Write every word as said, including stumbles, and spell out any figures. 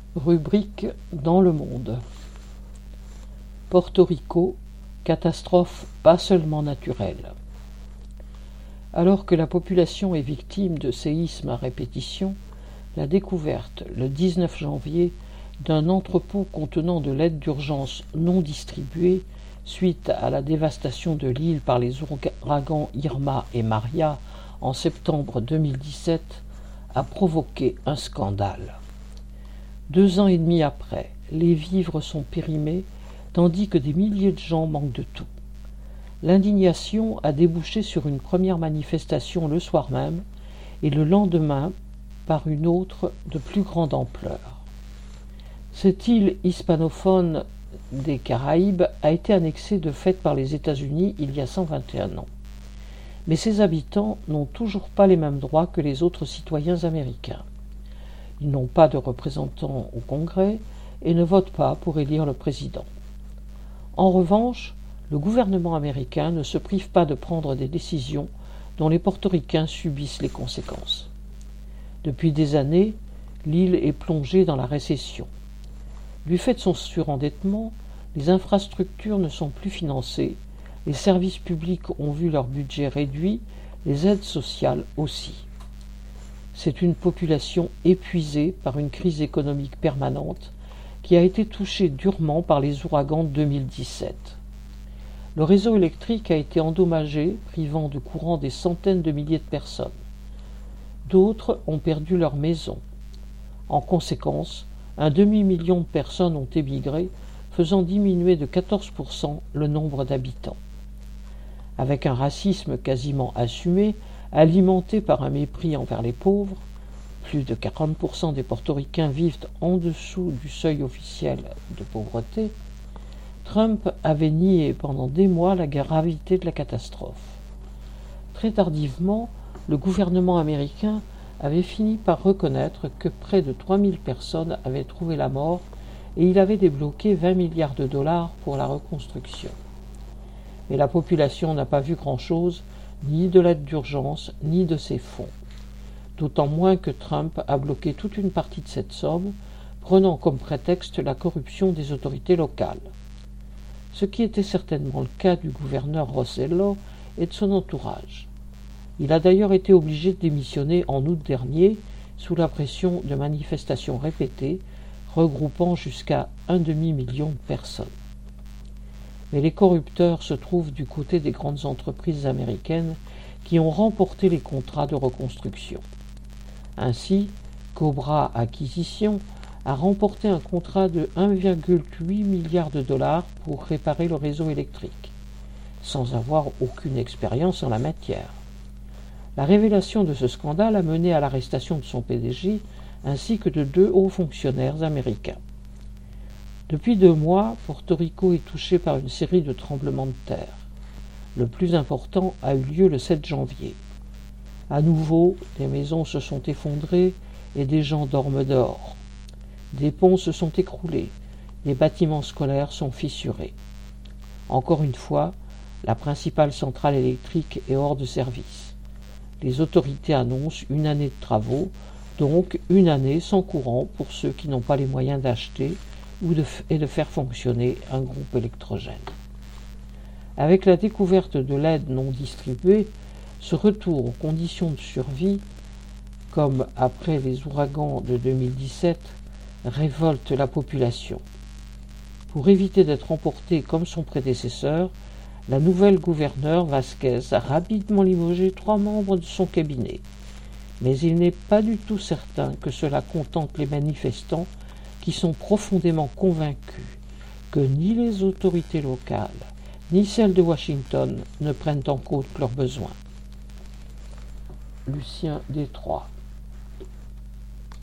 Rubrique dans le monde. Porto Rico, catastrophe pas seulement naturelle. Alors que la population est victime de séismes à répétition, la découverte, le dix-neuf janvier, d'un entrepôt contenant de l'aide d'urgence non distribuée suite à la dévastation de l'île par les ouragans Irma et Maria en septembre deux mille dix-sept a provoqué un scandale. Deux ans et demi après, les vivres sont périmés, tandis que des milliers de gens manquent de tout. L'indignation a débouché sur une première manifestation le soir même, et le lendemain par une autre de plus grande ampleur. Cette île hispanophone des Caraïbes a été annexée de fait par les États-Unis il y a cent vingt et un ans. Mais ses habitants n'ont toujours pas les mêmes droits que les autres citoyens américains. Ils n'ont pas de représentants au Congrès et ne votent pas pour élire le président. En revanche, le gouvernement américain ne se prive pas de prendre des décisions dont les Portoricains subissent les conséquences. Depuis des années, l'île est plongée dans la récession. Du fait de son surendettement, les infrastructures ne sont plus financées, les services publics ont vu leur budget réduit, les aides sociales aussi. C'est une population épuisée par une crise économique permanente qui a été touchée durement par les ouragans de deux mille dix-sept. Le réseau électrique a été endommagé, privant de courant des centaines de milliers de personnes. D'autres ont perdu leur maison. En conséquence, un demi-million de personnes ont émigré, faisant diminuer de quatorze pour cent le nombre d'habitants. Avec un racisme quasiment assumé, alimenté par un mépris envers les pauvres, plus de quarante pour cent des Portoricains vivent en dessous du seuil officiel de pauvreté, Trump avait nié pendant des mois la gravité de la catastrophe. Très tardivement, le gouvernement américain avait fini par reconnaître que près de trois mille personnes avaient trouvé la mort et il avait débloqué vingt milliards de dollars pour la reconstruction. Mais la population n'a pas vu grand-chose, ni de l'aide d'urgence, ni de ces fonds. D'autant moins que Trump a bloqué toute une partie de cette somme, prenant comme prétexte la corruption des autorités locales. Ce qui était certainement le cas du gouverneur Rossello et de son entourage. Il a d'ailleurs été obligé de démissionner en août dernier, sous la pression de manifestations répétées, regroupant jusqu'à un demi-million de personnes. Mais les corrupteurs se trouvent du côté des grandes entreprises américaines qui ont remporté les contrats de reconstruction. Ainsi, Cobra Acquisition a remporté un contrat de un virgule huit milliard de dollars pour réparer le réseau électrique, sans avoir aucune expérience en la matière. La révélation de ce scandale a mené à l'arrestation de son P D G ainsi que de deux hauts fonctionnaires américains. Depuis deux mois, Porto Rico est touché par une série de tremblements de terre. Le plus important a eu lieu le sept janvier. À nouveau, des maisons se sont effondrées et des gens dorment dehors. Des ponts se sont écroulés, des bâtiments scolaires sont fissurés. Encore une fois, la principale centrale électrique est hors de service. Les autorités annoncent une année de travaux, donc une année sans courant pour ceux qui n'ont pas les moyens d'acheter ou de, et de faire fonctionner un groupe électrogène. Avec la découverte de l'aide non distribuée, ce retour aux conditions de survie, comme après les ouragans de deux mille dix-sept, révolte la population. Pour éviter d'être emporté comme son prédécesseur, la nouvelle gouverneure Vasquez a rapidement limogé trois membres de son cabinet. Mais il n'est pas du tout certain que cela contente les manifestants qui sont profondément convaincus que ni les autorités locales, ni celles de Washington ne prennent en compte leurs besoins. Lucien Détroit.